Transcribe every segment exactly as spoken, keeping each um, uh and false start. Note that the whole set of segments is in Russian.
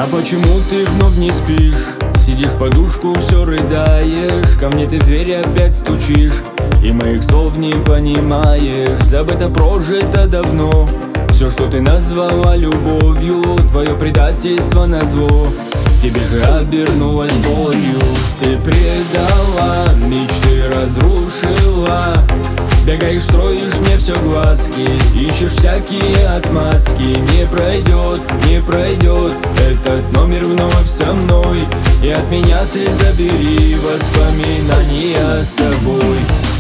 А почему ты вновь не спишь? Сидишь в подушку, все рыдаешь. Ко мне ты в дверь опять стучишь и моих слов не понимаешь. Забыто, прожито давно. Все, что ты назвала любовью, твое предательство назло тебе же обернулось болью. Ты предала, мечты разрушила. Бегаешь, строишь мне все глазки, ищешь всякие отмазки. Не пройдет, не пройдет этот номер вновь со мной. И от меня ты забери воспоминания с собой.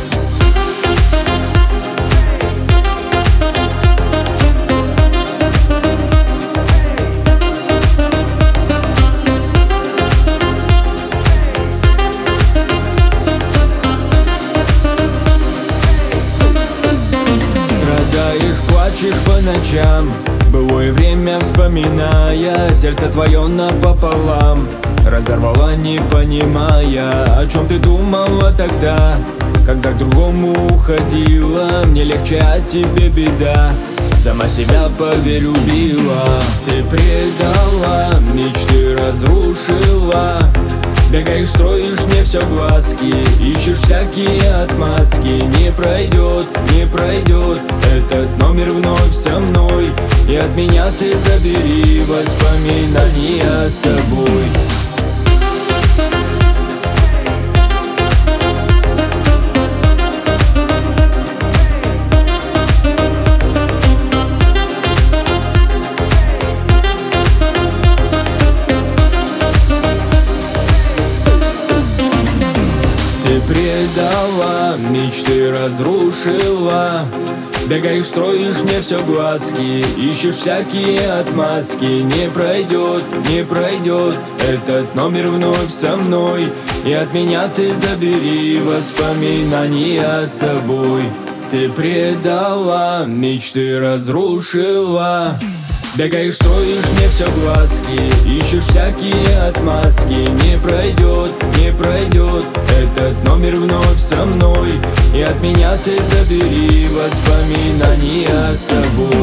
Плачешь по ночам, былое время вспоминая. Сердце твое напополам разорвала, не понимая, о чем ты думала тогда, когда к другому уходила. Мне легче, а тебе беда, сама себя повелюбила. Ты предала, мечты разрушила. Бегаешь, строишь мне все глазки, ищешь всякие отмазки. Не пройдет, не пройдет этот номер вновь со мной. И от меня ты забери воспоминания с собой. Ты предала, мечты разрушила. Бегаешь, строишь мне все глазки, ищешь всякие отмазки. Не пройдет, не пройдет этот номер вновь со мной. И от меня ты забери воспоминания с собой. Ты предала, мечты разрушила. Бегаешь, строишь мне все глазки, ищешь всякие отмазки. Не пройдет, не пройдет этот номер вновь со мной. И от меня ты забери воспоминания с собой.